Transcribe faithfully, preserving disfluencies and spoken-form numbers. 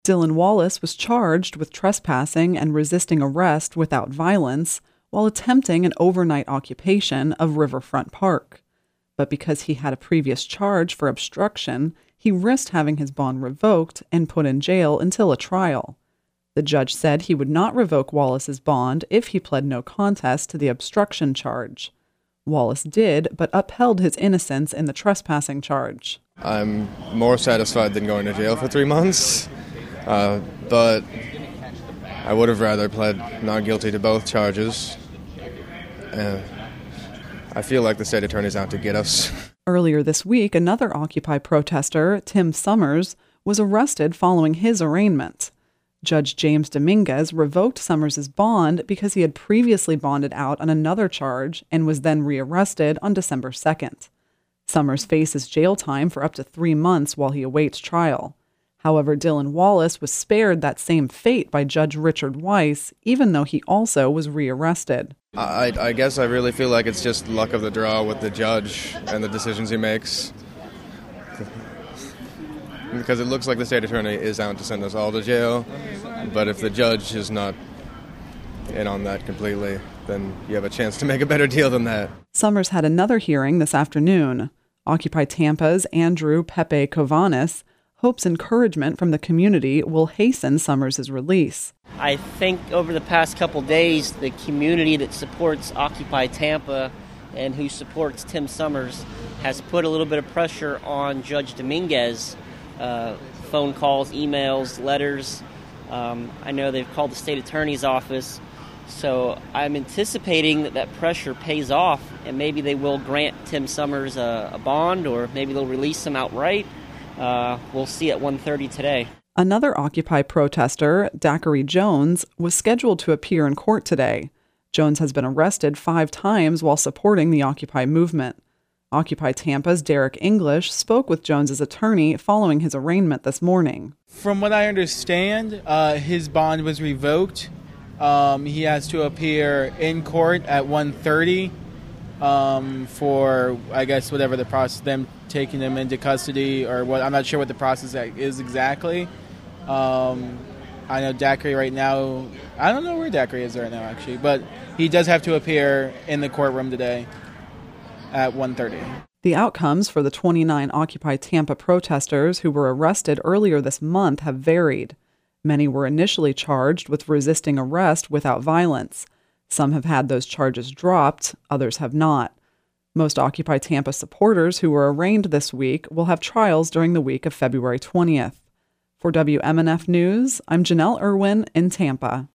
Dylan Wallace was charged with trespassing and resisting arrest without violence while attempting an overnight occupation of Riverfront Park. But because he had a previous charge for obstruction, he risked having his bond revoked and put in jail until a trial. The judge said he would not revoke Wallace's bond if he pled no contest to the obstruction charge. Wallace did, but upheld his innocence in the trespassing charge. I'm more satisfied than going to jail for three months, uh, but I would have rather pled not guilty to both charges. Uh, I feel like the state attorney's out to get us. Earlier this week, another Occupy protester, Tim Summers, was arrested following his arraignment. Judge James Dominguez revoked Summers' bond because he had previously bonded out on another charge and was then rearrested on December second. Summers faces jail time for up to three months while he awaits trial. However, Dylan Wallace was spared that same fate by Judge Richard Weiss, even though he also was rearrested. I, I guess I really feel like it's just luck of the draw with the judge and the decisions he makes. Because it looks like the state attorney is out to send us all to jail, but if the judge is not in on that completely, then you have a chance to make a better deal than that. Summers had another hearing this afternoon. Occupy Tampa's Andrew Pepe Covanes hopes encouragement from the community will hasten Summers' release. I think over the past couple days, the community that supports Occupy Tampa and who supports Tim Summers has put a little bit of pressure on Judge Dominguez. Uh, phone calls, emails, letters. Um, I know they've called the state attorney's office. So I'm anticipating that that pressure pays off, and maybe they will grant Tim Summers a, a bond, or maybe they'll release him outright. Uh, we'll see at one thirty today. Another Occupy protester, Dacary Jones, was scheduled to appear in court today. Jones has been arrested five times while supporting the Occupy movement. Occupy Tampa's Derek English spoke with Jones's attorney following his arraignment this morning. From what I understand, uh, his bond was revoked. Um, he has to appear in court at one thirty um, for, I guess, whatever the process, them taking him into custody or what. I'm not sure what the process is exactly. Um, I know Dacary right now, I don't know where Dacary is right now, actually, but he does have to appear in the courtroom today at one thirty. The outcomes for the twenty-nine Occupy Tampa protesters who were arrested earlier this month have varied. Many were initially charged with resisting arrest without violence. Some have had those charges dropped, others have not. Most Occupy Tampa supporters who were arraigned this week will have trials during the week of February twentieth. For W M N F News, I'm Janelle Irwin in Tampa.